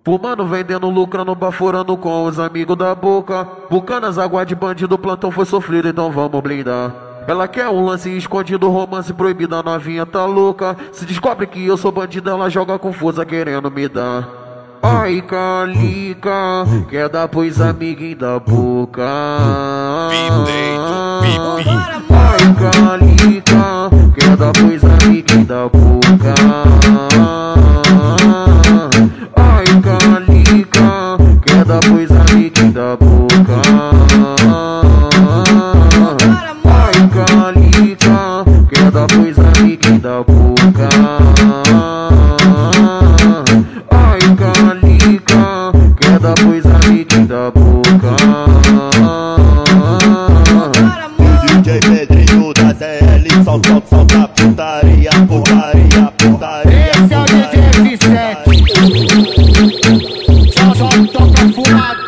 Fumando, vendendo, lucrando, baforando com os amigos da boca. Bucanas, água de bandido, plantão foi sofrido, então vamos blindar. Ela quer um lance escondido, romance proibido, a novinha tá louca. Se descobre que eu sou bandido, ela joga confusa querendo me dar. Ai, Calica, quer dar pros amiguinhos da boca. Ai, Calica, quer dar pros amiguinhos da boca. Ai, Calica, quer dar pros amiguinhos da boca. Ai, Calica, quer dar pros amiguinhos da boca. Ai, Calica, quer dar pros amiguinhos da boca. O DJ Pedrinho da ZL, solta putaria, putaria, putaria. Esse é o DJ F7. Só toca fumada.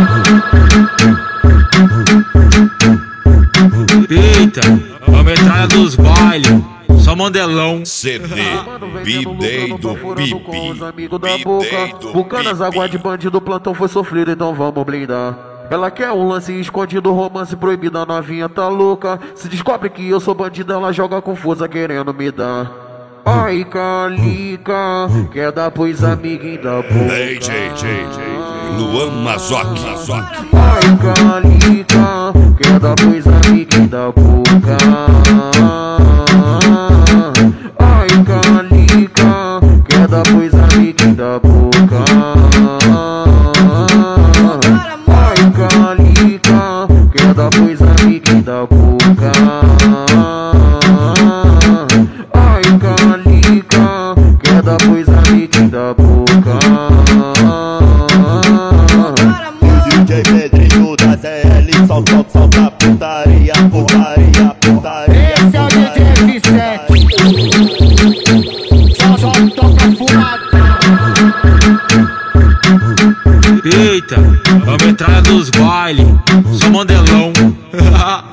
Eita, a metralha dos bailes, só mandelão. CD, B-Day do Pipi, B-Day do Bucanas, água de bandido, plantão foi sofrido, então vamos blindar. Ela quer um lance escondido, romance proibido, a novinha tá louca. Se descobre que eu sou bandido, ela joga confusa querendo me dar. Ai, Calica, quer dar pros amiguinhos da boca. Luan Mazoc. Ai, Calica, quer dar pros amiguinhos da boca. Ai, Calica, quer dar pros amiguinhos da boca. Ai, Calica, quer dar pros amiguinhos da boca. Ai, Calica, quer dar pros amiguinhos da boca. O DJ Pedrinho da ZL, solta putaria, putaria, putaria. Esse é o DJ F7. Só toca fumada. Eita, a metralha dos bailes, só mandelão.